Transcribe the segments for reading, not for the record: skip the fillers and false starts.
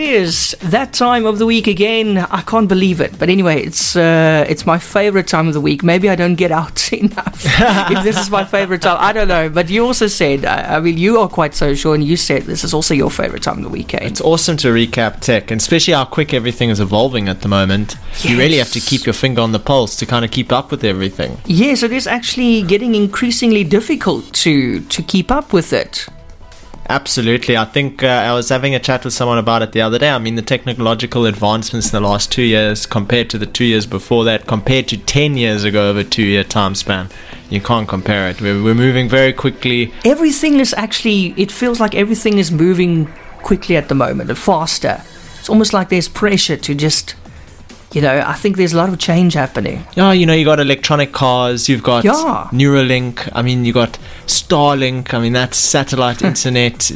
is that time of the week again. I can't believe it. But anyway, it's my favorite time of the week. Maybe I don't get out enough if this is my favorite time. I don't know. But you also said, I mean, you are quite social, and you said this is also your favorite time of the week, eh? It's awesome to recap tech, and especially how quick everything is evolving at the moment. Yes. You really have to keep your finger on the pulse to kind of keep up with everything. Yes, it is actually getting increasingly difficult to keep up with it. Absolutely. I think I was having a chat with someone about it the other day. I mean, the technological advancements in the last 2 years compared to the 2 years before that, compared to 10 years ago over a 2-year time span, you can't compare it. We're moving very quickly. Everything is actually, it feels like everything is moving quickly at the moment, and faster. It's almost like there's pressure to just, I think there's a lot of change happening. Yeah, you got electronic cars, you've got Neuralink, I mean, you got Starlink, I mean, that's satellite internet.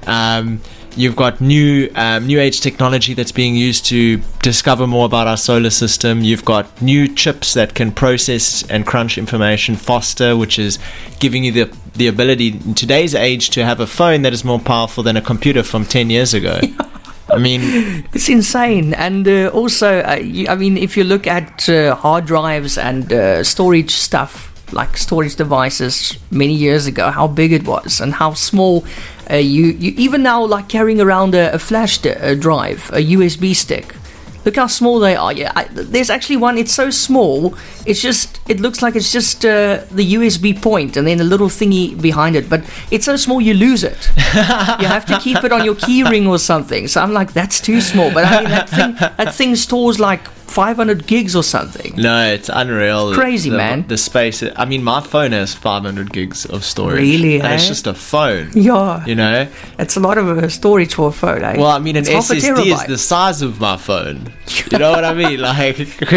You've got new age technology that's being used to discover more about our solar system. You've got new chips that can process and crunch information faster, which is giving you the ability in today's age to have a phone that is more powerful than a computer from 10 years ago. I mean, it's insane. And also, if you look at hard drives and storage stuff, like storage devices many years ago, how big it was and how small you even now, like carrying around a flash drive, a USB stick. Look how small they are. Yeah, there's actually one. It's so small. It looks like it's just the USB point and then a little thingy behind it. But it's so small you lose it. You have to keep it on your key ring or something. So I'm like, that's too small. But I mean, that thing stores like 500 gigs or something. No, it's unreal. Crazy, man. The space. I mean, my phone has 500 gigs of storage. Really, and it's just a phone. Yeah. It's a lot of storage for a phone, eh? Well, I mean, an SSD is the the size of my phone. You know what I mean? Like,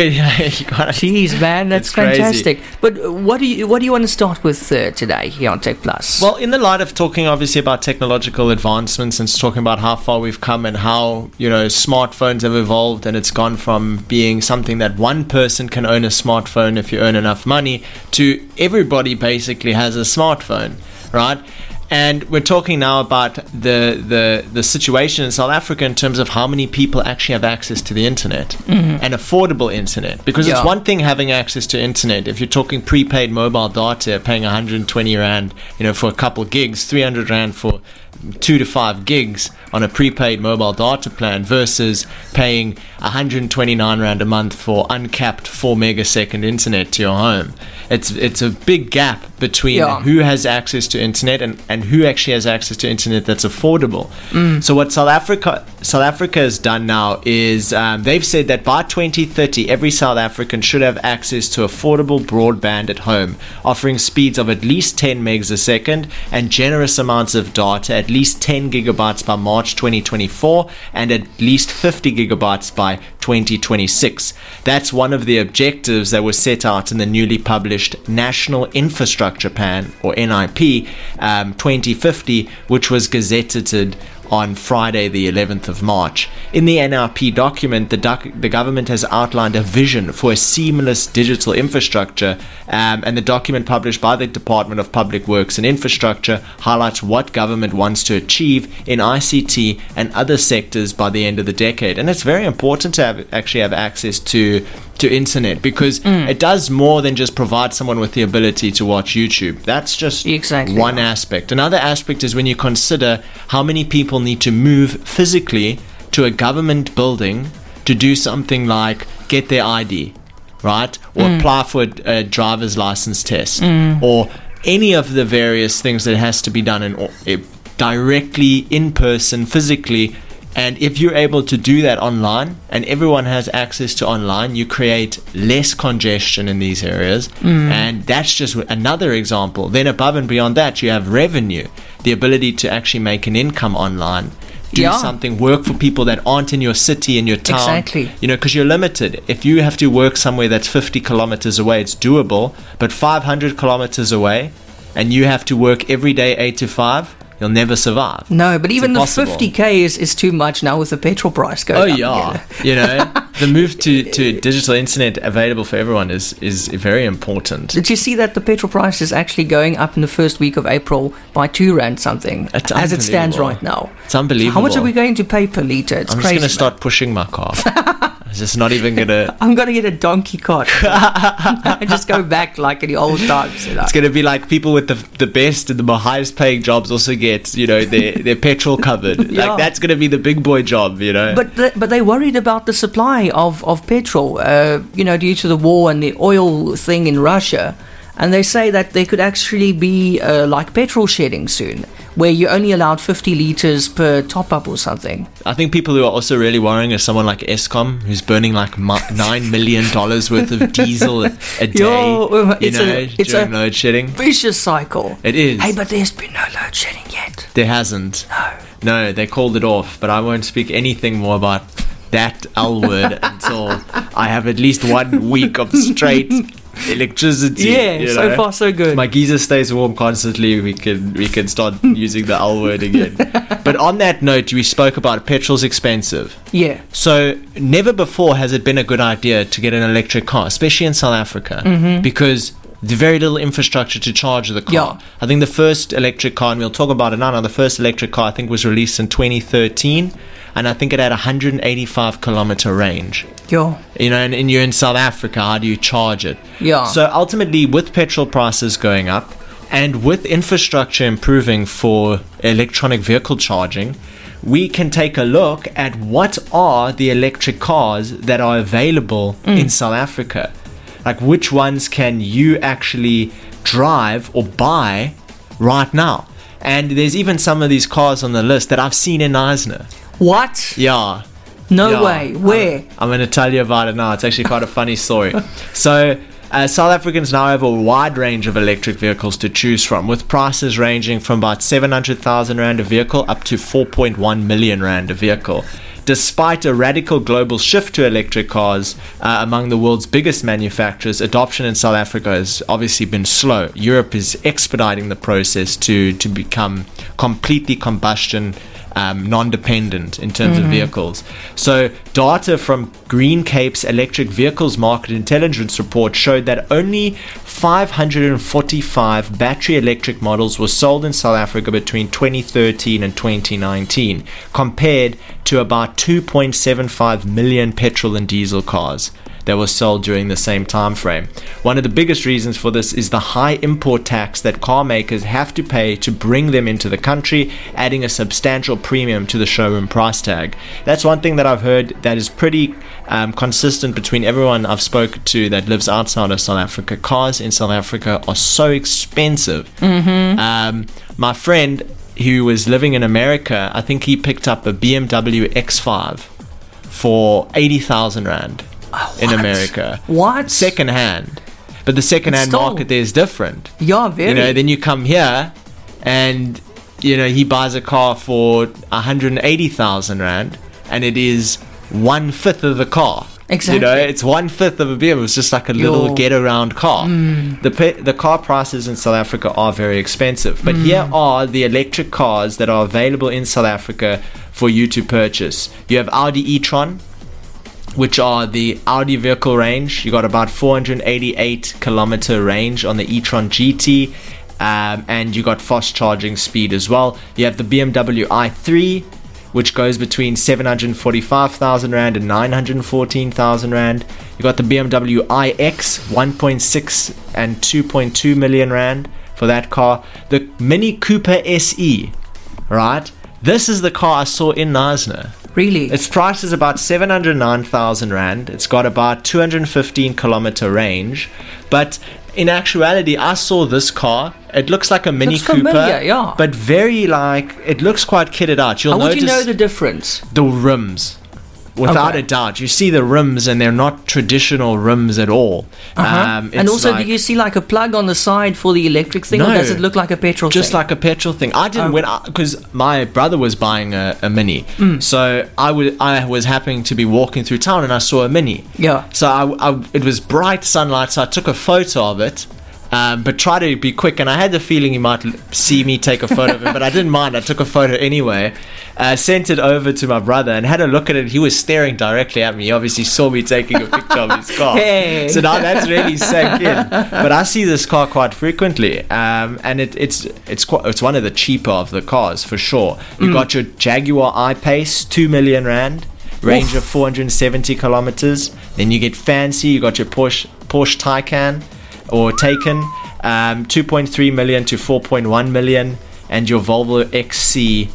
jeez, man, that's fantastic. Crazy. But what do you want to start with today here on Tech Plus? Well, in the light of talking obviously about technological advancements and talking about how far we've come and how smartphones have evolved, and it's gone from being something that one person can own a smartphone if you earn enough money to everybody basically has a smartphone, right? And we're talking now about the situation in South Africa in terms of how many people actually have access to the internet and affordable internet. Because it's one thing having access to internet. If you're talking prepaid mobile data, paying 120 Rand, for a couple gigs, 300 Rand for 2 to 5 gigs on a prepaid mobile data plan versus paying 129 Rand a month for uncapped 4 megasecond internet to your home. It's a big gap between who has access to internet and who actually has access to internet that's affordable. So what South Africa has done now is they've said that by 2030 every South African should have access to affordable broadband at home, offering speeds of at least 10 megs a second and generous amounts of data, at least 10 gigabytes by March 2024 and at least 50 gigabytes by 2026. That's one of the objectives that was set out in the newly published National Infrastructure Plan, or NIP, 2050, which was gazetted on Friday the 11th of March. In the NRP document, the government has outlined a vision for a seamless digital infrastructure, and the document published by the Department of Public Works and Infrastructure highlights what government wants to achieve in ICT and other sectors by the end of the decade. And it's very important to have access to internet, because it does more than just provide someone with the ability to watch YouTube. That's just one aspect. Another aspect is when you consider how many people need to move physically to a government building to do something like get their ID, right? Or apply for a driver's license test, or any of the various things that has to be done directly, in person, physically. And if you're able to do that online and everyone has access to online, you create less congestion in these areas. And that's just another example. Then above and beyond that, you have revenue, the ability to actually make an income online, do something, work for people that aren't in your city, in your town. Exactly. Because you're limited. If you have to work somewhere that's 50 kilometers away, it's doable. But 500 kilometers away, and you have to work every day 8 to 5, you'll never survive. No, but even the impossible. 50k is too much now with the petrol price going up. Yeah. You know, the move to digital internet available for everyone is very important. Did you see that the petrol price is actually going up in the first week of April by 2 rand something, It's as it stands unbelievable. right now? It's unbelievable. So how much are we going to pay per litre? It's I'm crazy. just going to start man. pushing my car. I'm just not even going to... I'm going to get a donkey cart and just go back like in the old times. You know? It's going to be like people with the best and the highest paying jobs also get, you know, their petrol covered. Yeah. Like, that's going to be the big boy job, you know. But they're worried about the supply of petrol, you know, due to the war and the oil thing in Russia. And they say that there could actually be like petrol shedding soon, where you're only allowed 50 litres per top-up or something. I think people who are also really worrying is someone like Eskom, who's burning like $9 million worth of diesel a day, Yo, during load shedding. Vicious cycle. It is. Hey, but there's been no load shedding yet. There hasn't. No. No, they called it off, but I won't speak anything more about that L word until I have at least 1 week of straight electricity. Yeah, you so know? far so good. My geyser stays warm constantly. We can start using the L word again. But on that note, we spoke about petrol's expensive. Yeah. So never before has it been a good idea to get an electric car, especially in South Africa, because there's very little infrastructure to charge the car. Yeah. I think the first electric car, and we'll talk about it now, the first electric car I think was released in 2013, and I think it had a 185 kilometer range. Yo. You know, and you're in South Africa, how do you charge it? Yeah. So ultimately, with petrol prices going up, and with infrastructure improving for electronic vehicle charging, we can take a look at what are the electric cars that are available in South Africa. Like, which ones can you actually drive or buy right now? And there's even some of these cars on the list that I've seen in Eisner. What? Yeah. No Yeah. way. Where? I'm going to tell you about it now. It's actually quite a funny story. So, South Africans now have a wide range of electric vehicles to choose from, with prices ranging from about 700,000 Rand a vehicle up to 4.1 million Rand a vehicle. Despite a radical global shift to electric cars among the world's biggest manufacturers, adoption in South Africa has obviously been slow. Europe is expediting the process to become completely combustion non-dependent in terms of vehicles. So data from Green Cape's Electric Vehicles Market Intelligence Report showed that only 545 battery electric models were sold in South Africa between 2013 and 2019, compared to about 2.75 million petrol and diesel cars that were sold during the same time frame. One of the biggest reasons for this is the high import tax that car makers have to pay to bring them into the country, adding a substantial premium to the showroom price tag. That's one thing that I've heard that is pretty consistent between everyone I've spoken to that lives outside of South Africa. Cars in South Africa are so expensive. My friend who was living in America, I think he picked up a BMW X5 for 80,000 Rand. In What? America. What? Second hand. But the second hand Still- market there is different. Yeah, very. You know, then you come here and, you know, he buys a car for 180,000 Rand and it is 1/5 of the car. Exactly. You know, it's 1/5 of a BMW. It's just like a little Yo. get around car. The car prices in South Africa are very expensive. But here are the electric cars that are available in South Africa for you to purchase. You have Audi e-tron, which are the Audi vehicle range. You got about 488 kilometer range on the e-tron GT, and you got fast charging speed as well. You have the BMW i3, which goes between 745,000 Rand and 914,000 Rand. You got the BMW iX, 1.6 and 2.2 million Rand for that car. The Mini Cooper SE, right? This is the car I saw in Knysna. Really? Its price is about 709,000 Rand. It's got about 215 kilometer range. But in actuality, I saw this car. It looks like a Mini Looks Cooper. familiar, yeah. But very like, it looks quite kitted out. You'll How would notice you know the difference? the rims. Without Okay. a doubt. You see the rims and they're not traditional rims at all. And it's also, like- do you see like a plug on the side for the electric thing, or No. does it look like a petrol just thing? like a petrol thing. I didn't because my brother was buying a Mini, Mm. so I was happening to be walking through town and I saw a Mini. Yeah. So it was bright sunlight, so I took a photo of it, But try to be quick. And I had the feeling he might see me take a photo of it, but I didn't mind. I took a photo anyway, sent it over to my brother and had a look at it. He was staring directly at me. He obviously saw me taking a picture of his car. Hey. So now that's really sank in. But I see this car quite frequently, and it's one of the cheaper of the cars for sure. You got your Jaguar I-Pace, 2 million rand. Range of 470 kilometers. Then you get fancy. You got your Porsche Taycan or Taycan, 2.3 million to 4.1 million, and your Volvo XC,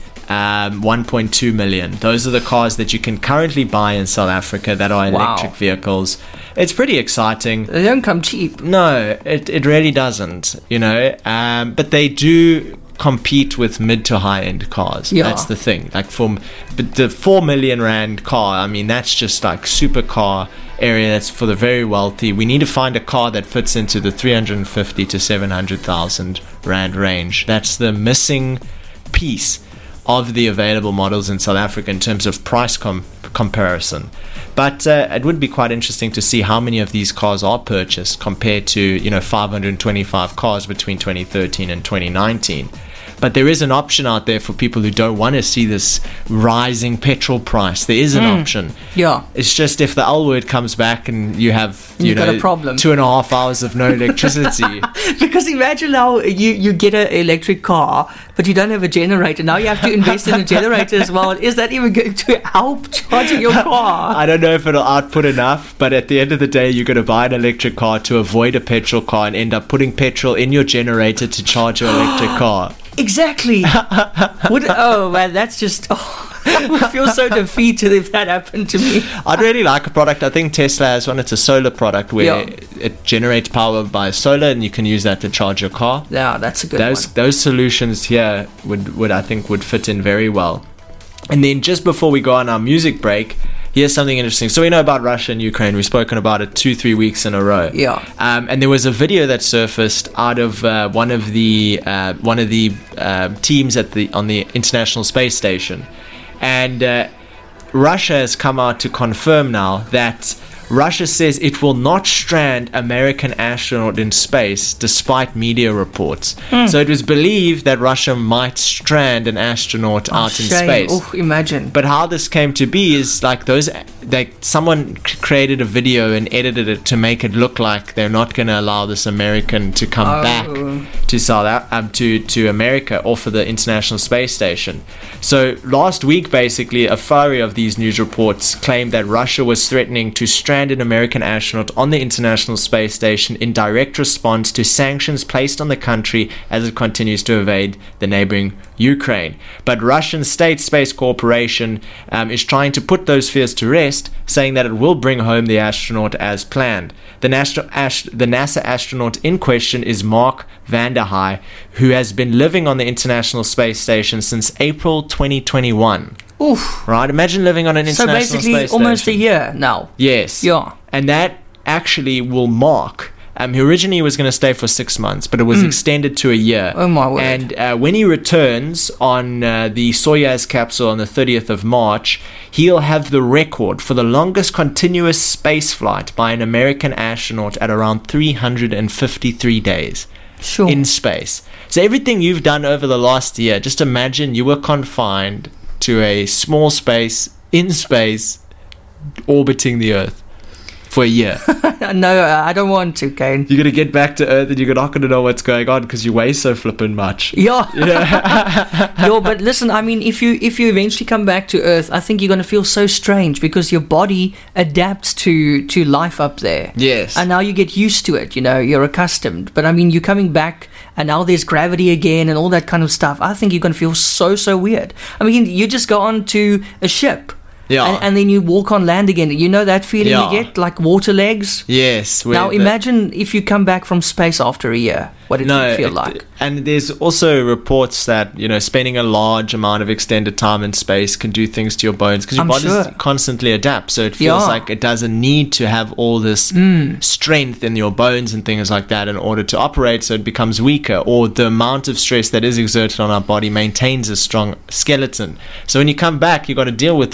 1.2 million. Those are the cars that you can currently buy in South Africa that are electric vehicles. It's pretty exciting. They don't come cheap. No, it really doesn't. But they do compete with mid to high end cars. Yeah. That's the thing. Like but the 4 million rand car, I mean, that's just like supercar area. That's for the very wealthy. We need to find a car that fits into the 350 to 700,000 rand range. That's the missing piece of the available models in South Africa in terms of price comparison. But it would be quite interesting to see how many of these cars are purchased compared to 525 cars between 2013 and 2019. But there is an option out there for people who don't want to see this rising petrol price. There is an option. Yeah. It's just if the L word comes back and you have, got a problem. 2.5 hours of no electricity. Because imagine now you get an electric car, but you don't have a generator. Now you have to invest in a generator as well. Is that even going to help charging your car? I don't know if it'll output enough, but at the end of the day, you're going to buy an electric car to avoid a petrol car and end up putting petrol in your generator to charge your electric car. Exactly. Oh man, that's just. I would feel so defeated if that happened to me. I'd really like a product. I think Tesla has one. It's a solar product where it generates power by solar, and you can use that to charge your car. Yeah, that's a good one. Those solutions here would I think would fit in very well. And then just before we go on our music break, here's something interesting. So we know about Russia and Ukraine. We've spoken about it 2-3 weeks in a row. Yeah. And there was a video that surfaced out of one of the teams on the International Space Station, and Russia has come out to confirm now that Russia says it will not strand American astronaut in space despite media reports. So it was believed that Russia might strand an astronaut out in space. Oh, imagine. But how this came to be is someone created a video and edited it to make it look like they're not going to allow this American to come back to America or for the International Space Station. So last week, basically, a flurry of these news reports claimed that Russia was threatening to strand an American astronaut on the International Space Station in direct response to sanctions placed on the country as it continues to invade the neighboring Ukraine. But Russian State Space Corporation is trying to put those fears to rest, saying that it will bring home the astronaut as planned. The NASA astronaut in question is Mark Vande Hei, who has been living on the International Space Station since April 2021. Oof. Right? Imagine living on an international space station. So basically almost a year now. Yes. Yeah. And that actually will mark... he originally was going to stay for 6 months, but it was extended to a year. Oh my word. And when he returns on the Soyuz capsule on the 30th of March, he'll have the record for the longest continuous space flight by an American astronaut at around 353 days. Sure. In space. So everything you've done over the last year, just imagine you were confined to a small space, in space, orbiting the Earth for a year. No, I don't want to, Kane. You're going to get back to Earth and you're not going to know what's going on because you weigh so flippin' much. Yeah. But listen, I mean, if you eventually come back to Earth, I think you're going to feel so strange because your body adapts to life up there. Yes. And now you get used to it, you're accustomed. But I mean, you're coming back and now there's gravity again and all that kind of stuff. I think you're going to feel so weird. I mean, you just go on to a ship. Yeah. And then you walk on land again. You know that feeling you get? Like water legs? Yes. Now imagine if you come back from space after a year. What it would feel like. And there's also reports that, spending a large amount of extended time in space can do things to your bones because your body constantly adapts. So it feels like it doesn't need to have all this strength in your bones and things like that in order to operate, so it becomes weaker. Or the amount of stress that is exerted on our body maintains a strong skeleton. So when you come back, you've got to deal with all these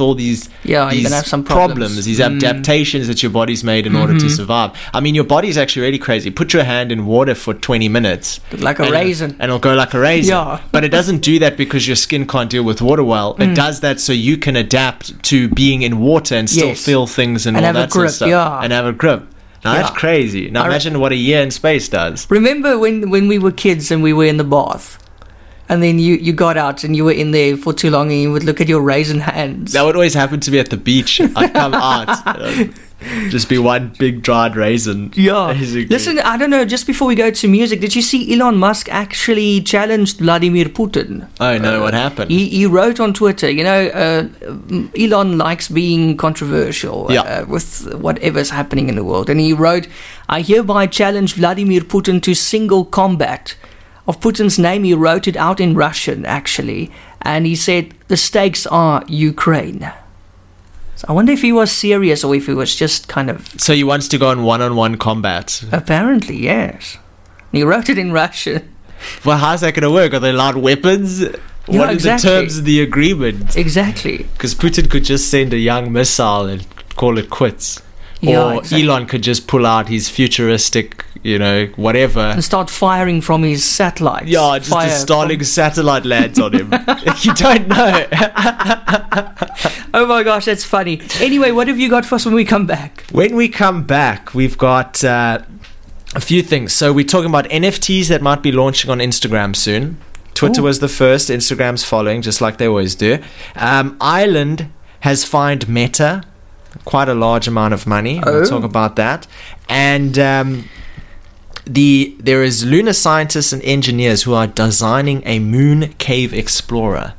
these you're these gonna have some problems, these adaptations that your body's made in order to survive. I mean, your body's actually really crazy. Put your hand in water for 20 minutes. Like a raisin. And it'll go like a raisin. Yeah. But it doesn't do that because your skin can't deal with water well. It does that so you can adapt to being in water and still feel things and all have that a grip, sort of stuff. And have a grip. Now that's crazy. Now imagine what a year in space does. Remember when we were kids and we were in the bath? And then you got out and you were in there for too long and you would look at your raisin hands. That would always happen to me at the beach. I'd come out. Just be one big dried raisin. Yeah. Basically. Listen, I don't know, just before we go to music, did you see Elon Musk actually challenged Vladimir Putin? Oh, no, what happened? He wrote on Twitter, Elon likes being controversial with whatever's happening in the world. And he wrote, I hereby challenge Vladimir Putin to single combat. Of Putin's name, he wrote it out in Russian, actually. And he said, the stakes are Ukraine. So I wonder if he was serious or if he was just kind of... So he wants to go on one-on-one combat? Apparently, yes. He wrote it in Russian. Well, how's that going to work? Are they allowed weapons? What are the terms of the agreement? Exactly. Because Putin could just send a young missile and call it quits. Yeah, or exactly. Elon could just pull out his futuristic, whatever. And start firing from his satellites. Yeah, just a Starlink satellite lands on him. You don't know. Oh my gosh, that's funny. Anyway, what have you got for us when we come back? When we come back, we've got a few things. So we're talking about NFTs that might be launching on Instagram soon. Twitter was the first. Instagram's following, just like they always do. Ireland has fined Meta quite a large amount of money. We'll talk about that. And there is lunar scientists and engineers who are designing a moon cave explorer.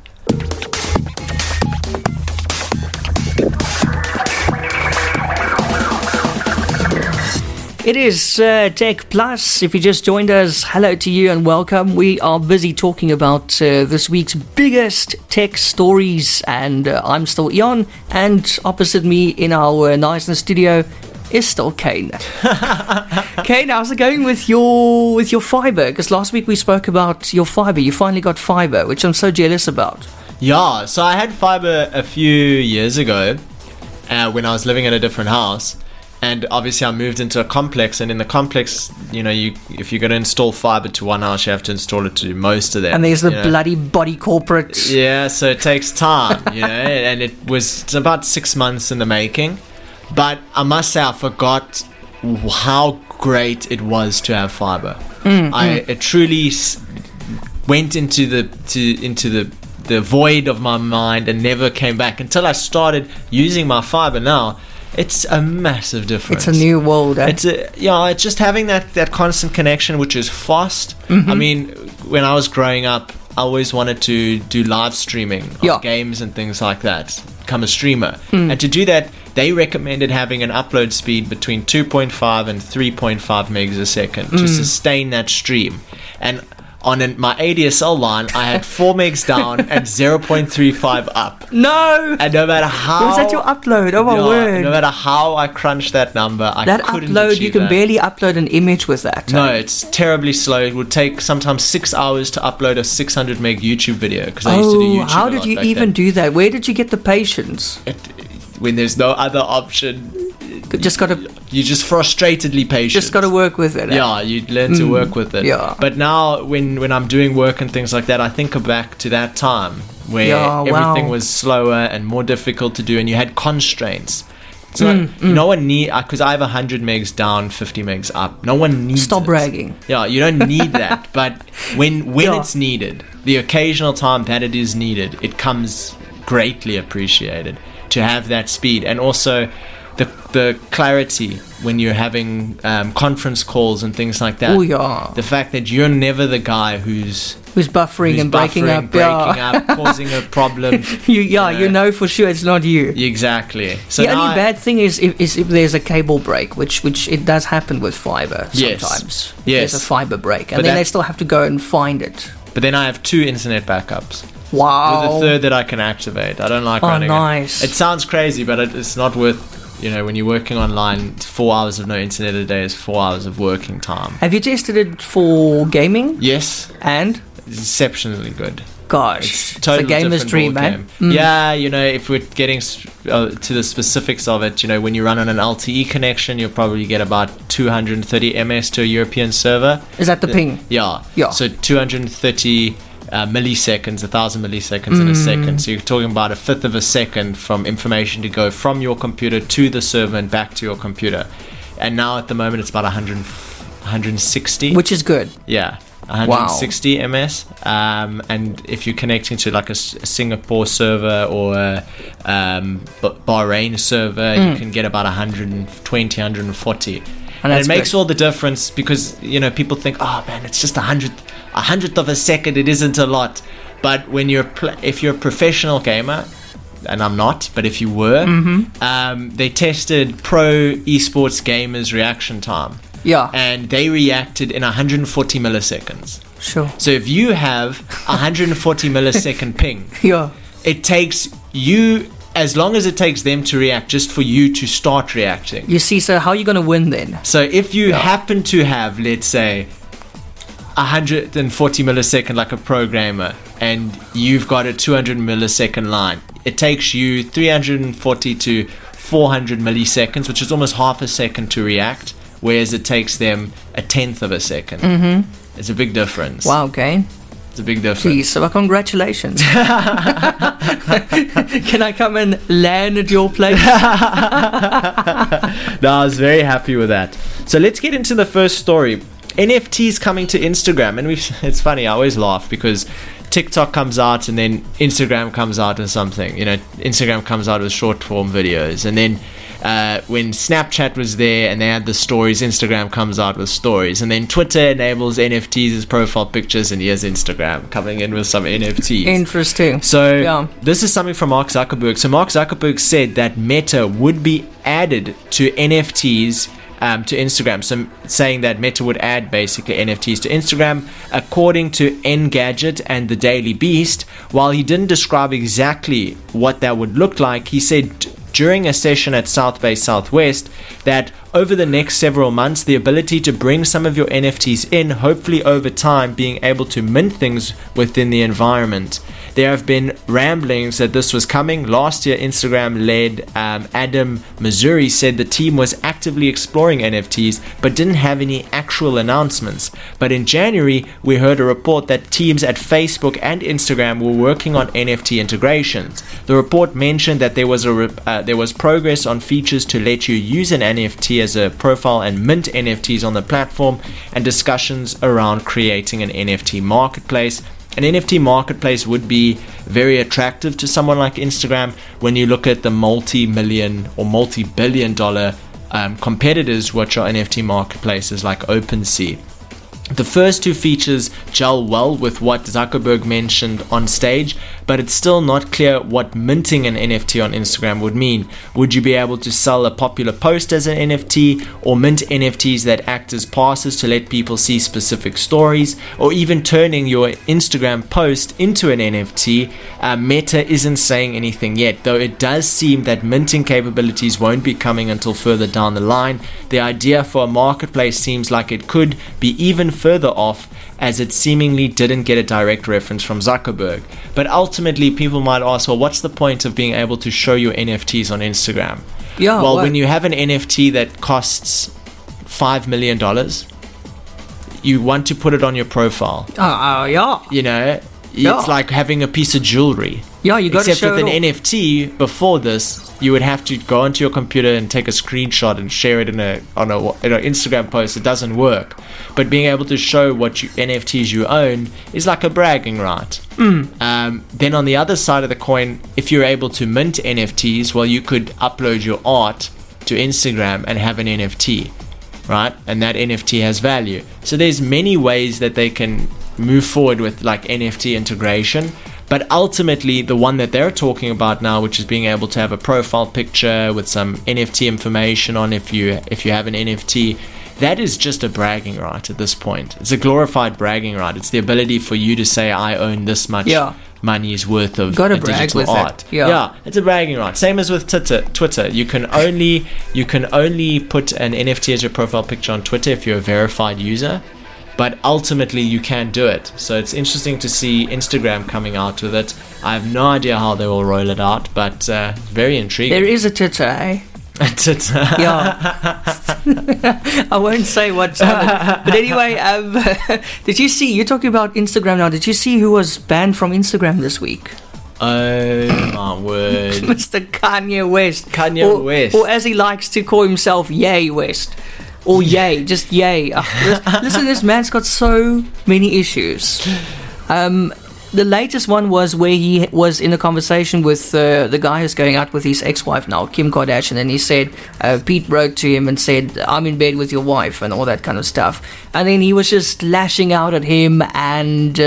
It is Tech Plus. If you just joined us, hello to you and welcome. We are busy talking about this week's biggest tech stories, and I'm still Ian, and opposite me in our nice studio is still Kane. Kane, how's it going with your fiber? Because last week we spoke about your fiber. You finally got fiber, which I'm so jealous about. Yeah, so I had fiber a few years ago when I was living in a different house. And obviously I moved into a complex, and in the complex, if you're going to install fiber to one house, you have to install it to most of them. And there's the bloody body corporate. Yeah, so it takes time, and it's about 6 months in the making. But I must say, I forgot how great it was to have fiber. It truly went into the void of my mind and never came back until I started using my fiber now. It's a massive difference. It's a new world. It's just having that constant connection, which is fast. I mean, when I was growing up, I always wanted to do live streaming of games and things like that, become a streamer. And to do that, they recommended having an upload speed between 2.5 and 3.5 megs a second to sustain that stream. And on my ADSL line, I had 4 megs down and 0.35 up. No! And no matter how... Was that your upload? Oh my word. No matter how I crunched that number, I couldn't upload, achieve you can that. barely upload an image with that. No, it's terribly slow. It would take sometimes 6 hours to upload a 600 meg YouTube video, because I used to do YouTube how a did lot you back even then. do that? Where did you get the patience? When there's no other option, You just frustratedly patient. Just got to work with it. Yeah, you learn to work with it. Yeah. But now, when I'm doing work and things like that, I think back to that time where everything was slower and more difficult to do, and you had constraints. It's not, no one because I have 100 megs down, 50 megs up. No one needs Stop it. bragging. Yeah, you don't need that. But when it's needed, the occasional time that it is needed, it comes greatly appreciated to have that speed. And also the clarity when you're having conference calls and things like that. Oh yeah. The fact that you're never the guy who's buffering and breaking up, causing a problem. You know for sure it's not you. Exactly. So the only bad thing is if there's a cable break, which it does happen with fiber sometimes. Yes. There's a fiber break, and then they still have to go and find it. But then I have 2 internet backups. Wow. With a third that I can activate. I don't like running nice. it. It sounds crazy, but it's not worth... when you're working online, 4 hours of no internet a day is 4 hours of working time. Have you tested it for gaming? Yes. And? exceptionally good. Gosh, it's a Totally gamer's different dream, ball man. game. Yeah, if we're getting to the specifics of it, when you run on an LTE connection, you'll probably get about 230 ms to a European server. Is that the ping? Yeah. Yeah. So 230 milliseconds, 1,000 milliseconds in a second. So you're talking about a fifth of a second from information to go from your computer to the server and back to your computer. And now at the moment, it's about 160. Which is good. Yeah. 160 ms, and if you're connecting to like a Singapore server or a Bahrain server, you can get about 120, 140. And it makes all the difference because people think, oh man, it's just a hundredth of a second. It isn't a lot, but when if you're a professional gamer, and I'm not, but if you were, they tested pro esports gamers' reaction time. Yeah. And they reacted in 140 milliseconds. Sure. So if you have 140 millisecond ping, yeah, it takes you as long as it takes them to react just for you to start reacting. You see, so how are you going to win then? So if you happen to have, let's say, 140 millisecond like a programmer, and you've got a 200 millisecond line, it takes you 340 to 400 milliseconds, which is almost half a second to react. Whereas it takes them a tenth of a second. It's a big difference. Wow, okay. It's a big difference. Geez, so congratulations. Can I come and land at your place? No, I was very happy with that. So let's get into the first story. NFTs coming to Instagram. And it's funny, I always laugh because TikTok comes out and then Instagram comes out with something. Instagram comes out with short form videos. And then when Snapchat was there and they had the stories, Instagram comes out with stories. And then Twitter enables NFTs as profile pictures, and here's Instagram coming in with some NFTs. Interesting. So this is something from Mark Zuckerberg. So Mark Zuckerberg said that Meta would be added to NFTs to Instagram. So saying that Meta would add basically NFTs to Instagram, according to Engadget and the Daily Beast. While he didn't describe exactly what that would look like, he said during a session at South by Southwest that over the next several months, the ability to bring some of your NFTs in, hopefully over time being able to mint things within the environment. There have been ramblings that this was coming. Last year, Instagram-led Adam Mazuri said the team was actively exploring NFTs but didn't have any actual announcements. But in January, we heard a report that teams at Facebook and Instagram were working on NFT integrations. The report mentioned that there was progress on features to let you use an NFT as a profile and mint NFTs on the platform, and discussions around creating an NFT marketplace. An NFT marketplace would be very attractive to someone like Instagram when you look at the multi-million or multi-billion dollar competitors which are NFT marketplaces like OpenSea. The first two features gel well with what Zuckerberg mentioned on stage, but it's still not clear what minting an NFT on Instagram would mean. Would you be able to sell a popular post as an NFT, or mint NFTs that act as passes to let people see specific stories, or even turning your Instagram post into an NFT? Meta isn't saying anything yet, though it does seem that minting capabilities won't be coming until further down the line. The idea for a marketplace seems like it could be even further off, as it seemingly didn't get a direct reference from Zuckerberg. But ultimately, people might ask, well, what's the point of being able to show your NFTs on Instagram? Yeah. Well, when you have an NFT that costs $5 million, you want to put it on your profile. Yeah. It's like having a piece of jewelry. Yeah, you got to show Except with it an NFT, before this, you would have to go onto your computer and take a screenshot and share it in an Instagram post. It doesn't work. But being able to show what NFTs you own is like a bragging right. Then on the other side of the coin, if you're able to mint NFTs, well, you could upload your art to Instagram and have an NFT, right? And that NFT has value. So there's many ways that they can move forward with like NFT integration. But ultimately, the one that they're talking about now, which is being able to have a profile picture with some NFT information on if you have an NFT, that is just a bragging right at this point. It's a glorified bragging right. It's the ability for you to say, I own this much money's worth of digital art. Yeah, it's a bragging right. Same as with Twitter. You can only put an NFT as your profile picture on Twitter if you're a verified user. but ultimately you can do it. So it's interesting to see Instagram coming out with it. I have no idea how they will roll it out, but very intriguing. There is a Twitter, eh? Yeah. I won't say what's on it. But anyway, did you see, you're talking about Instagram now, did you see who was banned from Instagram this week? Oh my word. Mr. Kanye West. West. Or as he likes to call himself, Ye West. Or Ye, just Ye. Listen, this man's got so many issues. The latest one was where he was in a conversation with the guy who's going out with his ex-wife now, Kim Kardashian, and he said, Pete wrote to him and said, I'm in bed with your wife, and all that kind of stuff. And then he was just lashing out at him, and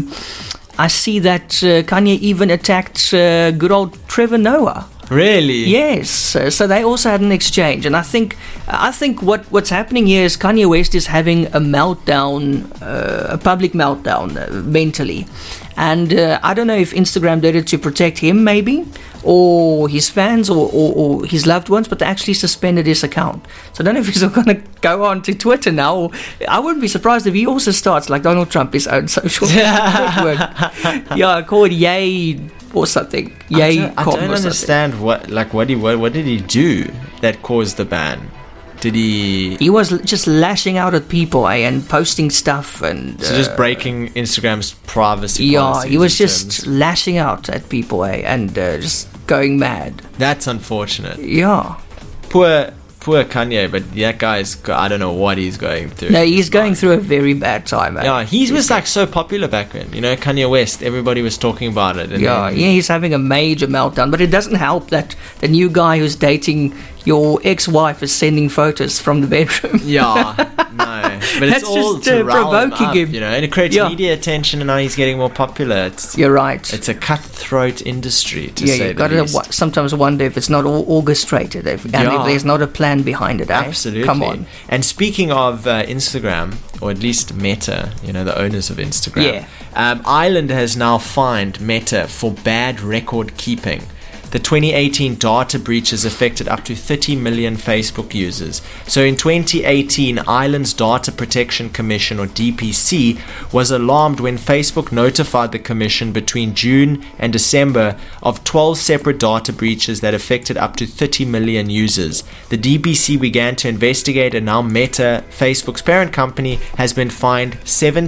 I see that Kanye even attacked good old Trevor Noah. Really? Yes. So they also had an exchange, and I think what's happening here is Kanye West is having a meltdown, a public meltdown mentally, and I don't know if Instagram did it to protect him, maybe, or his fans, or his loved ones, but they actually suspended his account. So I don't know if he's going to go on to Twitter now. Or I wouldn't be surprised if he also starts, like Donald Trump, his own social network. Yeah, call it Yay or something. Yay. I don't understand what did he do that caused the ban? Did he was just lashing out at people, and posting stuff, and so just breaking Instagram's privacy yeah, policies. He was just lashing out at people, and just going mad. That's unfortunate. Yeah. Poor Kanye, but that guy's, I don't know what he's going through. No, he's going through a very bad time. Yeah, he was like so popular back then. You know, Kanye West, everybody was talking about it. And yeah, he's having a major meltdown. But it doesn't help that the new guy who's dating your ex-wife is sending photos from the bedroom. Yeah, no. But it's all just, to rile provoking him up, you know, and it creates media attention, and now he's getting more popular. You're right. It's a cutthroat industry, to say the least. You've got to sometimes wonder if it's not all orchestrated, if there's not a plan behind it. Absolutely. Come on. And speaking of Instagram, or at least Meta, you know, the owners of Instagram, Ireland has now fined Meta for bad record keeping. The 2018 data breaches affected up to 30 million Facebook users. So in 2018, Ireland's Data Protection Commission, or DPC, was alarmed when Facebook notified the Commission between June and December of 12 separate data breaches that affected up to 30 million users. The DPC began to investigate, and now Meta, Facebook's parent company, has been fined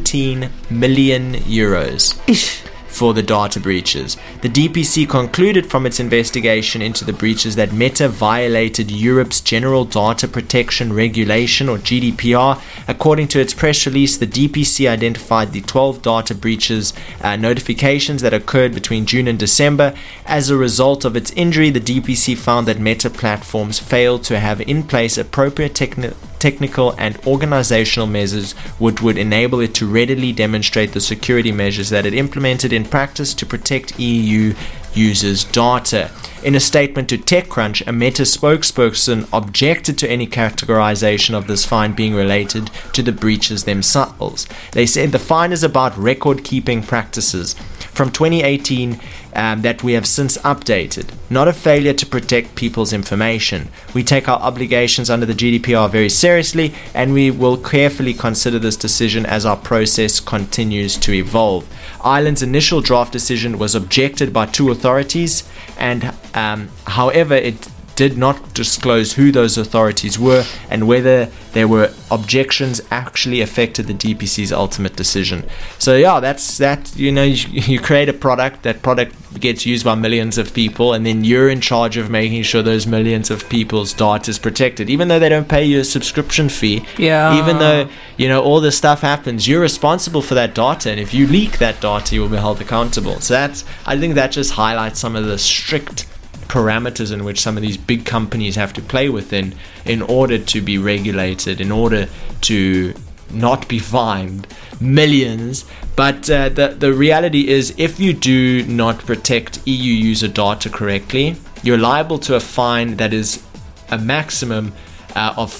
17 million euros. For the data breaches. The DPC concluded from its investigation into the breaches that Meta violated Europe's General Data Protection Regulation, or GDPR. According to its press release, the DPC identified the 12 data breaches notifications that occurred between June and December. As a result of its injury, the DPC found that Meta platforms failed to have in place appropriate technical and organizational measures which would enable it to readily demonstrate the security measures that it implemented in practice to protect EU users' data. In a statement to TechCrunch, a Meta spokesperson objected to any categorization of this fine being related to the breaches themselves. They said the fine is about record-keeping practices from 2018 that we have since updated, not a failure to protect people's information. We take our obligations under the GDPR very seriously, and we will carefully consider this decision as our process continues to evolve. Ireland's initial draft decision was objected by two authorities, and however, it did not disclose who those authorities were and whether there were objections actually affected the DPC's ultimate decision. So yeah, that's that. You know, you create a product, that product gets used by millions of people, and then you're in charge of making sure those millions of people's data is protected, even though they don't pay you a subscription fee. Yeah. Even though, you know, all this stuff happens, you're responsible for that data, and if you leak that data, you will be held accountable. So I think that just highlights some of the strict parameters in which some of these big companies have to play within in order to be regulated, in order to not be fined millions. But the reality is, if you do not protect EU user data correctly, you're liable to a fine that is a maximum of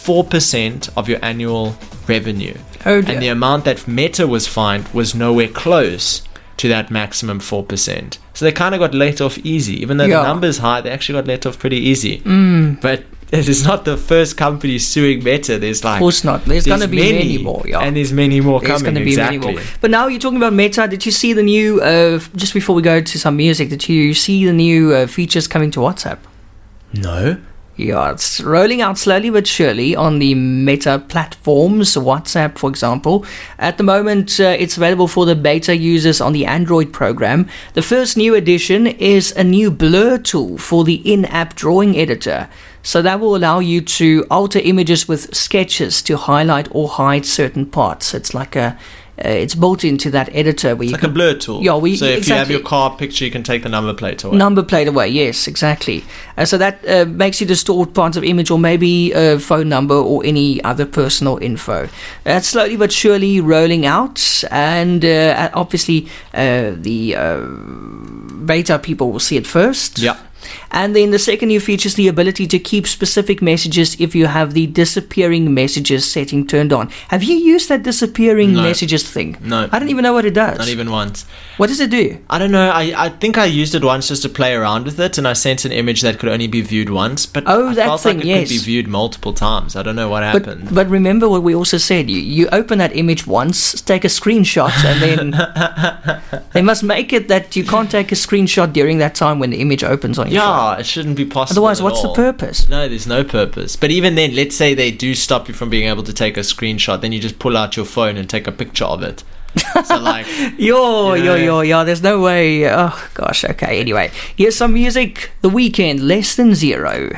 4% of your annual revenue. Oh dear. And the amount that Meta was fined was nowhere close to that maximum 4%. So they kind of got let off easy. Even though the number's high, they actually got let off pretty easy. But it is not the first company suing Meta. There's like, of course not. There's going to be many more. Yeah. And there's many more There's coming. going to be Exactly. many more. But now you're talking about Meta. Did you see the new, just before we go to some music, did you see the new features coming to WhatsApp? No. Yeah, it's rolling out slowly but surely on the Meta platforms, WhatsApp, for example. At the moment, it's available for the beta users on the Android program. The first new addition is a new blur tool for the in-app drawing editor. So that will allow you to alter images with sketches to highlight or hide certain parts. It's like it's built into that editor. Where It's you like can, a blur tool. Yeah, so if you have exactly. your car picture, you can take the number plate away. Number plate away, yes, exactly. So that makes you distort parts of image or maybe a phone number or any other personal info. That's slowly but surely rolling out, and obviously the beta people will see it first. Yeah. And then the second new feature is the ability to keep specific messages if you have the disappearing messages setting turned on. Have you used that disappearing No. messages thing? No. I don't even know what it does. Not even once. What does it do? I don't know. I think I used it once just to play around with it, and I sent an image that could only be viewed once. But Oh, I that felt thing, like it yes. could be viewed multiple times. I don't know what happened. But remember what we also said. You open that image once, take a screenshot, and then they must make it that you can't take a screenshot during that time when the image opens on your phone. Yeah, it shouldn't be possible. Otherwise, at what's the all. purpose? No, there's no purpose. But even then, let's say they do stop you from being able to take a screenshot, then you just pull out your phone and take a picture of it. So like, Yo, there's no way. Oh, gosh, okay. Anyway, here's some music. The Weeknd, Less Than Zero.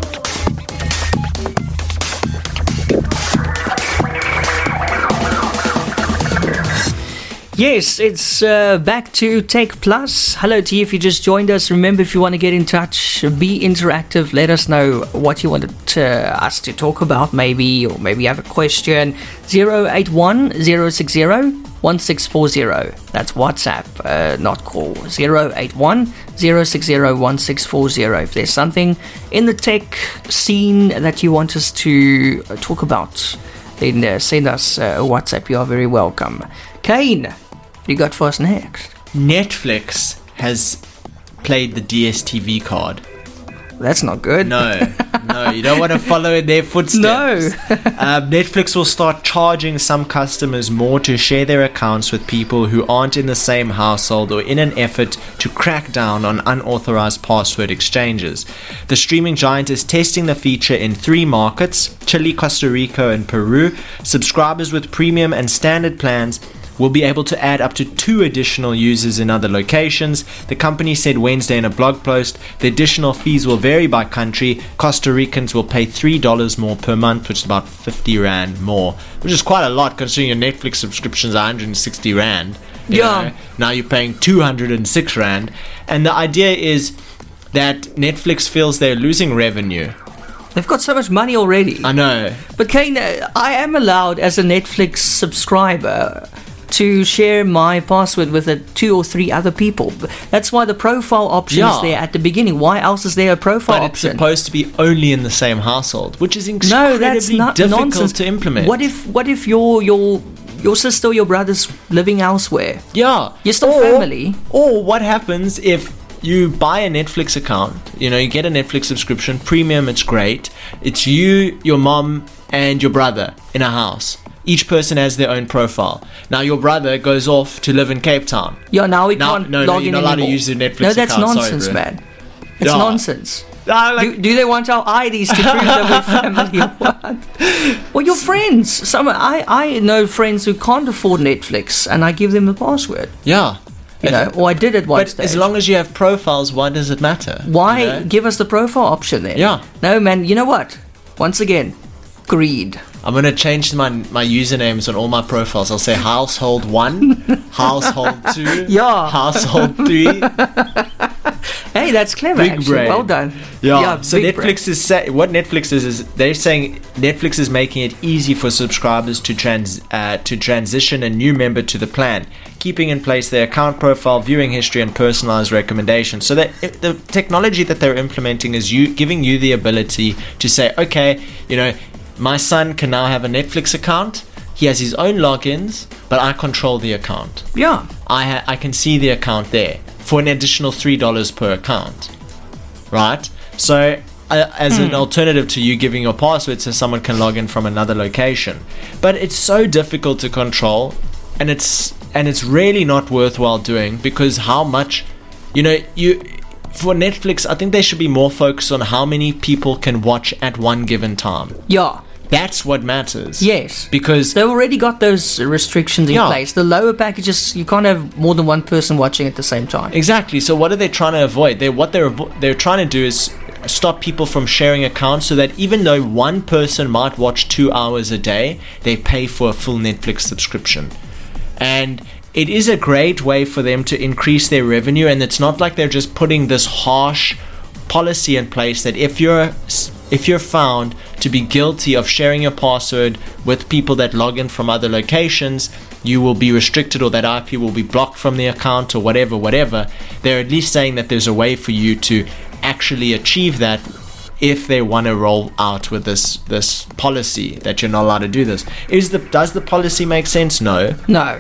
Yes, it's back to Tech Plus. Hello to you if you just joined us. Remember, if you want to get in touch, be interactive. Let us know what you wanted us to talk about, maybe, or maybe you have a question. 081 060 1640. That's WhatsApp, not call. 081 060 1640. If there's something in the tech scene that you want us to talk about, then send us a WhatsApp. You are very welcome. Kane, what you got for us next? Netflix has played the DSTV card. That's not good. No, you don't want to follow in their footsteps. No. Netflix will start charging some customers more to share their accounts with people who aren't in the same household, or in an effort to crack down on unauthorized password exchanges. The streaming giant is testing the feature in 3 markets: Chile, Costa Rica, and Peru. Subscribers with premium and standard plans will be able to add up to 2 additional users in other locations. The company said Wednesday in a blog post the additional fees will vary by country. Costa Ricans will pay $3 more per month, which is about 50 Rand more, which is quite a lot considering your Netflix subscription is 160 Rand. You Yeah. know? Now you're paying 206 Rand. And the idea is that Netflix feels they're losing revenue. They've got so much money already. I know. But Kane, I am allowed as a Netflix subscriber to share my password with 2 or 3 other people. That's why the profile option is Yeah. there at the beginning. Why else is there a profile But it's option? supposed to be only in the same household, which is No, incredibly that's not difficult nonsense. to implement. What if your sister or your brother's living elsewhere? Yeah. You're still family. Or what happens if you buy a Netflix account, you get a Netflix subscription, premium, it's great. It's you, your mom, and your brother in a house. Each person has their own profile. Now your brother goes off to live in Cape Town. Yeah, now we No, can't no, log you're in not allowed to anymore. use the Netflix No, that's account. Sorry, nonsense, bro. man. It's Yeah. nonsense. Like, Do they want our IDs to prove that we're family or what? Well, your friends. I know friends who can't afford Netflix, and I give them the password. yeah. Or I did at one But stage. as long as you have profiles, why does it matter? Why You know? give us the profile option then? Yeah. No, man. You know what? Once again, greed. I'm gonna change my usernames on all my profiles. I'll say household 1, household 2, Yeah. household 3. Hey, that's clever. Big actually. brain. Well done. Yeah. So big brain. Netflix is what Netflix is they're saying Netflix is making it easy for subscribers to transition a new member to the plan, keeping in place their account profile, viewing history, and personalized recommendations. So that the technology that they're implementing is giving you the ability to say, okay, my son can now have a Netflix account. He has his own logins, but I control the account. Yeah. I can see the account there for an additional $3 per account, right? So as an alternative to you giving your password so someone can log in from another location. But it's so difficult to control, and it's really not worthwhile doing, because how much, for Netflix, I think they should be more focused on how many people can watch at one given time. Yeah. That's what matters. Yes. Because they've already got those restrictions in place. The lower packages, you can't have more than one person watching at the same time. Exactly. So what are they trying to avoid? They're trying to do is stop people from sharing accounts, so that even though one person might watch 2 hours a day, they pay for a full Netflix subscription. And it is a great way for them to increase their revenue, and it's not like they're just putting this harsh policy in place that if you're found to be guilty of sharing your password with people that log in from other locations, you will be restricted, or that IP will be blocked from the account, or whatever. They're at least saying that there's a way for you to actually achieve that if they want to roll out with this policy that you're not allowed to do this. Does the policy make sense? No.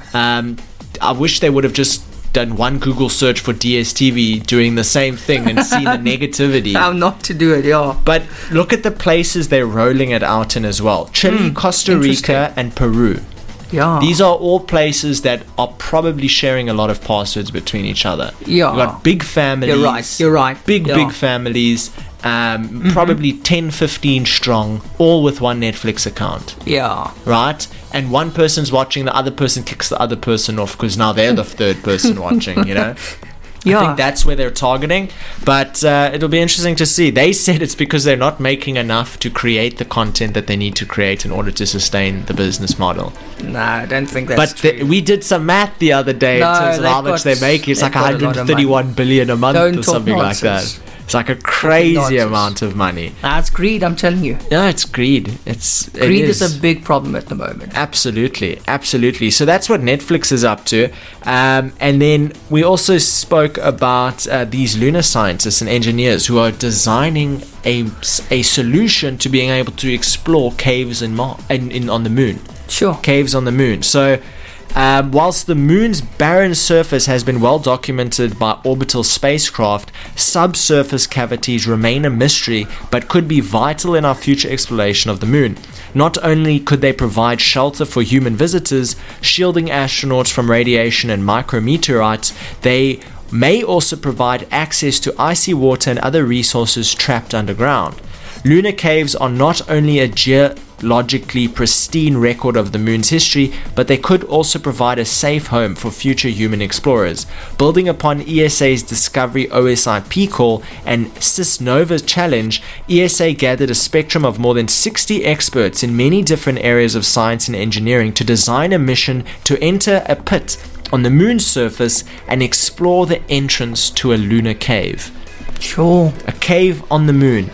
I wish they would have just done one Google search for DSTV doing the same thing and seen the negativity. How not to do it, yeah. But look at the places they're rolling it out in as well. Chile, Costa Rica, and Peru. Yeah. These are all places that are probably sharing a lot of passwords between each other. Yeah. You've got big families. You're right. Big families. Probably 10, 15 strong, all with one Netflix account. Yeah. Right? And one person's watching, the other person kicks the other person off because now they're the third person watching, Yeah. I think that's where they're targeting, but it'll be interesting to see. They said it's because they're not making enough to create the content that they need to create in order to sustain the business model. No, I don't think that's true. We did some math the other day in terms of how much they make. It's like 131 billion a month or something like that. It's like a crazy amount of money. That's greed, I'm telling you. No, it's greed. Greed is a big problem at the moment. Absolutely. So that's what Netflix is up to. And then we also spoke about these lunar scientists and engineers who are designing a solution to being able to explore caves on the moon. Sure. Caves on the moon. So whilst the moon's barren surface has been well documented by orbital spacecraft, subsurface cavities remain a mystery but could be vital in our future exploration of the moon. Not only could they provide shelter for human visitors, shielding astronauts from radiation and micrometeorites, they may also provide access to icy water and other resources trapped underground. Lunar caves are not only a geologically pristine record of the moon's history, but they could also provide a safe home for future human explorers. Building upon ESA's Discovery OSIP call and Cisnova challenge, ESA gathered a spectrum of more than 60 experts in many different areas of science and engineering to design a mission to enter a pit on the moon's surface and explore the entrance to a lunar cave. Sure. A cave on the moon.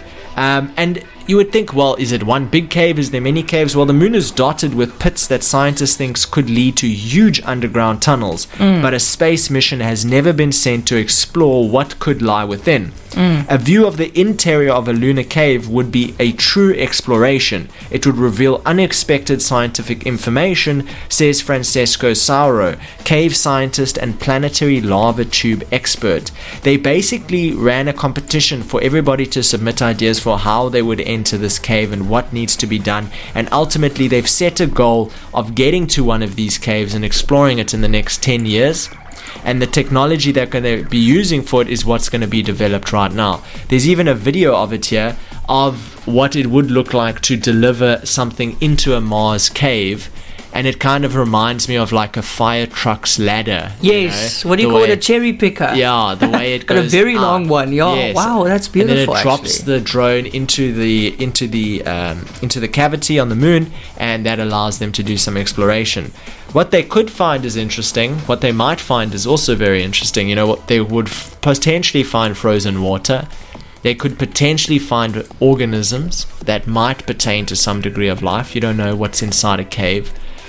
And you would think, well, is it one big cave? Is there many caves? Well, the moon is dotted with pits that scientists think could lead to huge underground tunnels. But a space mission has never been sent to explore what could lie within. A view of the interior of a lunar cave would be a true exploration. It would reveal unexpected scientific information, says Francesco Sauro, cave scientist and planetary lava tube expert. They basically ran a competition for everybody to submit ideas for how they would enter this cave and what needs to be done, and ultimately they've set a goal of getting to one of these caves and exploring it in the next 10 years. And the technology they're going to be using for it is what's going to be developed right now. There's even a video of it here of what it would look like to deliver something into a Mars cave. And it kind of reminds me of like a fire truck's ladder. Yes, what do you call it? A cherry picker. Yeah, the way it goes. But a very long one. Yeah, yes. Wow, that's beautiful. And then it drops the drone into the cavity on the moon, and that allows them to do some exploration. What they could find is interesting. What they might find is also very interesting. You know, what they would potentially find frozen water. They could potentially find organisms that might pertain to some degree of life. You don't know what's inside a cave.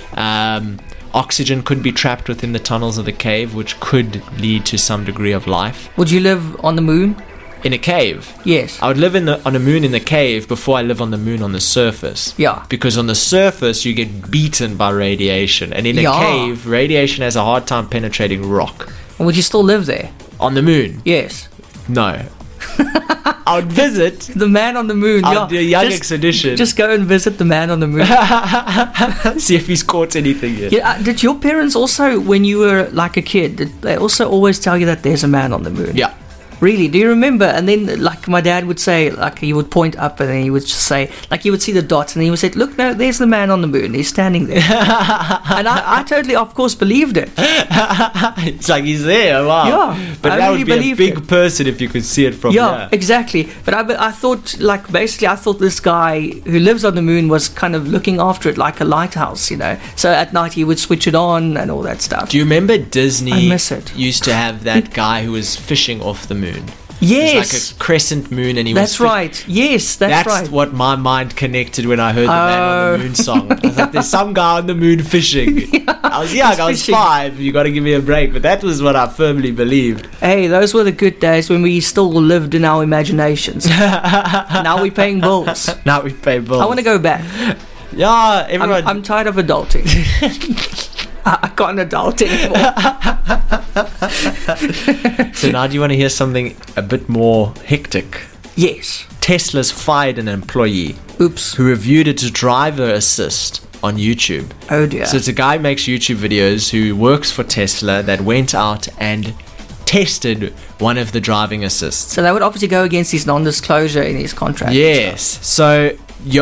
Oxygen could be trapped within the tunnels of the cave, which could lead to some degree of life. Would you live on the moon? In a cave? Yes. I would live on the moon in the cave before I live on the moon on the surface. Yeah. Because on the surface, you get beaten by radiation. And in a cave, radiation has a hard time penetrating rock. Would you still live there? On the moon? Yes. No. I would visit. The Man on the Moon. I'll do a Young just, expedition. Just go and visit the Man on the Moon. See if he's caught anything yet. Yeah, did your parents also, when you were like a kid, did they also always tell you that there's a man on the moon? Yeah. Really? Do you remember? And then, like, my dad would say, like, he would point up and then he would just say, like, he would see the dots and he would say, look, no, there's the man on the moon. He's standing there. And I totally, of course, believed it. It's like he's there. Wow. Yeah. But I that really would be a believed big it. person if you could see it from Yeah, there. exactly. But I thought, like, basically, I thought this guy who lives on the moon was kind of looking after it like a lighthouse, you know. So at night he would switch it on and all that stuff. Do you remember Disney I miss it. used to have that guy who was fishing off the moon? Yes. It was like a crescent moon and he That's was right. Yes, that's right. what my mind connected when I heard the Man on the Moon song. I was like, there's some guy on the moon fishing. I was young, he's I was fishing. 5. You got to give me a break. But that was what I firmly believed. Hey, those were the good days when we still lived in our imaginations. Now we're paying bills. Now we pay bills. I want to go back. Yeah, everyone. I'm tired of adulting. I can't adult anymore. So now do you want to hear something a bit more hectic? Yes. Tesla's fired an employee Oops. who reviewed its driver assist on YouTube. Oh dear. So it's a guy who makes YouTube videos who works for Tesla that went out and tested one of the driving assists. So that would obviously go against his non-disclosure in his contract. Yes. So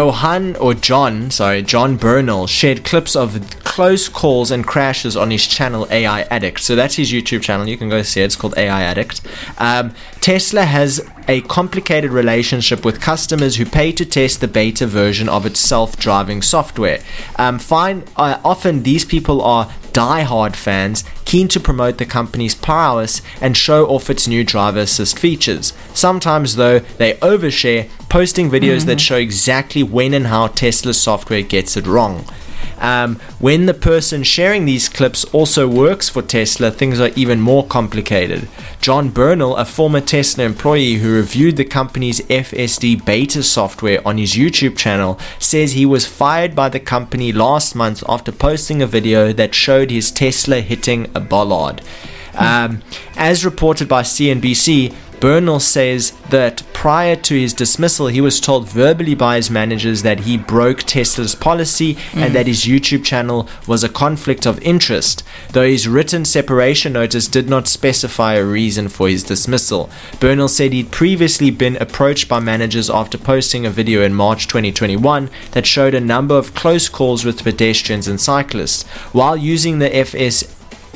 John Bernal shared clips of close calls and crashes on his channel AI Addict. So that's his YouTube channel. You can go see it. It's called AI Addict. Tesla has a complicated relationship with customers who pay to test the beta version of its self-driving software. Often these people are die-hard fans keen to promote the company's prowess and show off its new driver assist features. Sometimes, though, they overshare, posting videos that show exactly when and how Tesla's software gets it wrong. When the person sharing these clips also works for Tesla, things are even more complicated. John Bernal, a former Tesla employee who reviewed the company's FSD beta software on his YouTube channel, says he was fired by the company last month after posting a video that showed his Tesla hitting a bollard. As reported by CNBC, Bernal says that prior to his dismissal, he was told verbally by his managers that he broke Tesla's policy and that his YouTube channel was a conflict of interest, though his written separation notice did not specify a reason for his dismissal. Bernal said he'd previously been approached by managers after posting a video in March 2021 that showed a number of close calls with pedestrians and cyclists. While using the FSD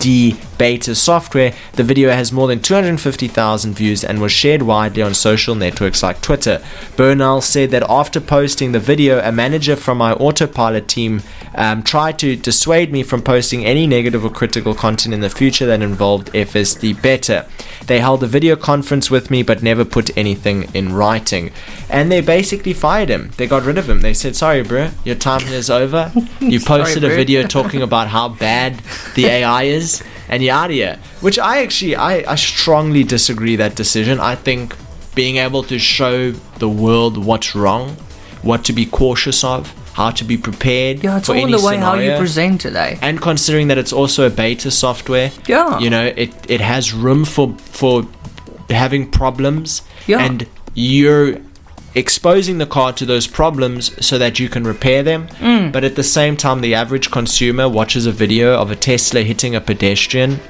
beta software, the video has more than 250,000 views and was shared widely on social networks like Twitter. Bernal said that after posting the video, a manager from my Autopilot team tried to dissuade me from posting any negative or critical content in the future that involved FSD beta. They held a video conference with me but never put anything in writing. And they basically fired him. They got rid of him. They said, sorry bro, your time is over. You posted a video talking about how bad the AI is and you're out of here. Which I strongly disagree that decision. I think being able to show the world what's wrong, what to be cautious of, how to be prepared Yeah, it's for all any the way how scenario. you present today. And considering that it's also a beta software, Yeah. you know, it has room for having problems, Yeah. and you're exposing the car to those problems so that you can repair them. But at the same time, the average consumer watches a video of a Tesla hitting a pedestrian.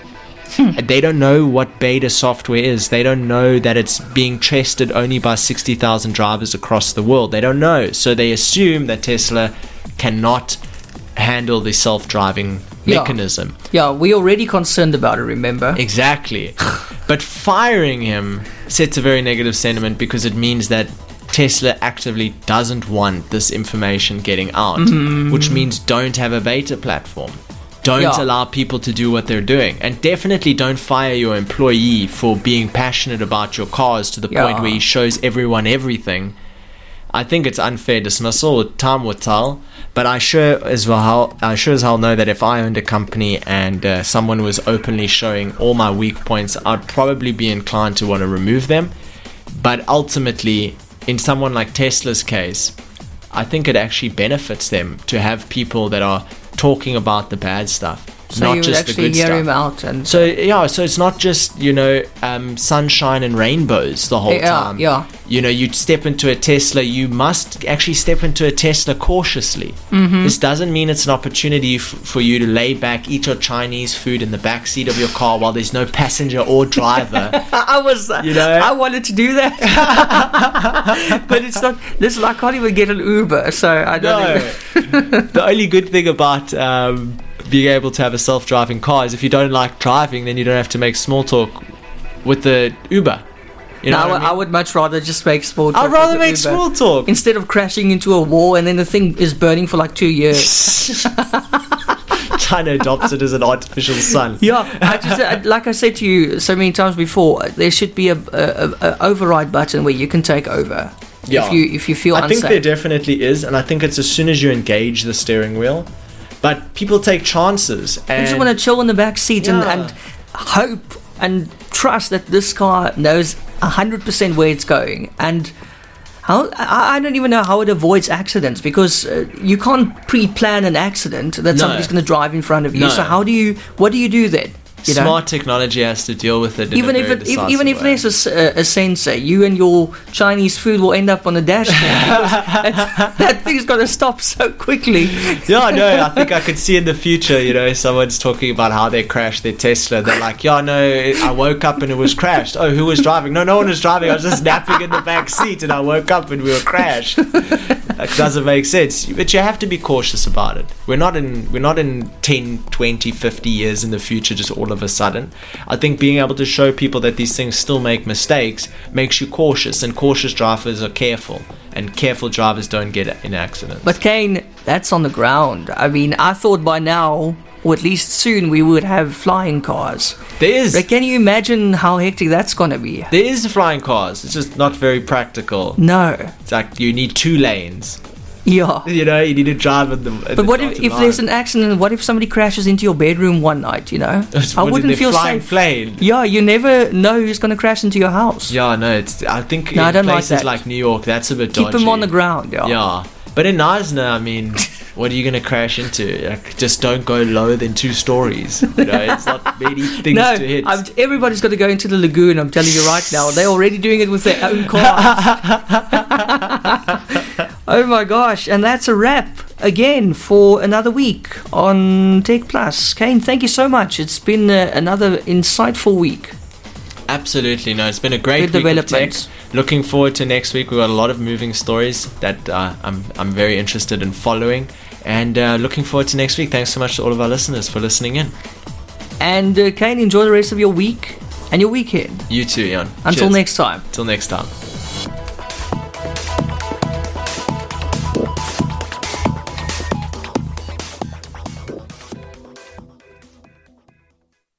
They don't know what beta software is. They don't know that it's being tested only by 60,000 drivers across the world. They don't know. So they assume that Tesla cannot handle the self-driving Yeah. mechanism. Yeah, we're already concerned about it, remember? Exactly. But firing him sets a very negative sentiment because it means that Tesla actively doesn't want this information getting out, which means don't have a beta platform. Don't Yeah. allow people to do what they're doing. And definitely don't fire your employee for being passionate about your cars to the point Yeah. where he shows everyone everything. I think it's unfair dismissal. Time will tell. But I sure as hell know that if I owned a company and someone was openly showing all my weak points, I'd probably be inclined to want to remove them. But ultimately, in someone like Tesla's case, I think it actually benefits them to have people that are talking about the bad stuff. So not you just would the actually good hear stuff. him out, and So it's not just sunshine and rainbows the whole time. yeah. You know, you step into a Tesla, you must actually step into a Tesla cautiously. Mm-hmm. This doesn't mean it's an opportunity for you to lay back, eat your Chinese food in the back seat of your car while there's no passenger or driver. I wanted to do that, but it's not. Listen, I can't even get an Uber, so I don't. The only good thing about being able to have a self-driving car is if you don't like driving, then you don't have to make small talk with the Uber. You know what I mean? I would much rather just make small talk. I'd rather with the make Uber small talk instead of crashing into a wall and then the thing is burning for like 2 years. China adopts it as an artificial sun. Yeah, like I said to you so many times before, there should be a override button where you can take over. Yeah. If you feel I unsafe. think there definitely is, and I think it's as soon as you engage the steering wheel. But people take chances. I And just want to chill in the back seat Yeah. and hope and trust that this car knows 100% where it's going. And I don't even know how it avoids accidents, because you can't pre-plan an accident that No. somebody's going to drive in front of you. No. So what do you do then? You know? smart technology has to deal with it. Even if there's a sensor, you and your Chinese food will end up on the dashboard. that thing's got to stop so quickly. Yeah, no, I think I could see in the future, someone's talking about how they crashed their Tesla. They're like, yeah, no, I woke up and it was crashed. Oh, who was driving? No one was driving. I was just napping in the back seat and I woke up and we were crashed. That doesn't make sense. But you have to be cautious about it. We're not in 10, 20, 50 years in the future just all of a sudden. I think being able to show people that these things still make mistakes makes you cautious, and cautious drivers are careful, and careful drivers don't get in accidents. But Kane, that's on the ground. I mean, I thought by now, or at least soon, we would have flying cars. There is. But can you imagine how hectic that's going to be? There is flying cars. It's just not very practical. No. It's like you need 2 lanes. Yeah. You need to drive in the. But what if there's an accident? What if somebody crashes into your bedroom one night? I wouldn't feel safe. Plane. Yeah, you never know who's going to crash into your house. Yeah, no. I think No, I in don't like places that. like New York, that's a bit Keep dodgy. them on the ground. Yeah. Yeah, but in Knysna, I mean, what are you going to crash into? Like, just don't go lower than 2 stories. It's not many things No, to hit. everybody's got to go into the lagoon. I'm telling you right now. They're already doing it with their own cars. Oh my gosh, and that's a wrap again for another week on Tech Plus. Kane, thank you so much. It's been another insightful week. Absolutely, no. It's been a great Good week of tech. developments. Looking forward to next week. We've got a lot of moving stories that I'm very interested in following, and looking forward to next week. Thanks so much to all of our listeners for listening in. And Kane, enjoy the rest of your week and your weekend. You too, Ian. Until Cheers. next time. Till next time.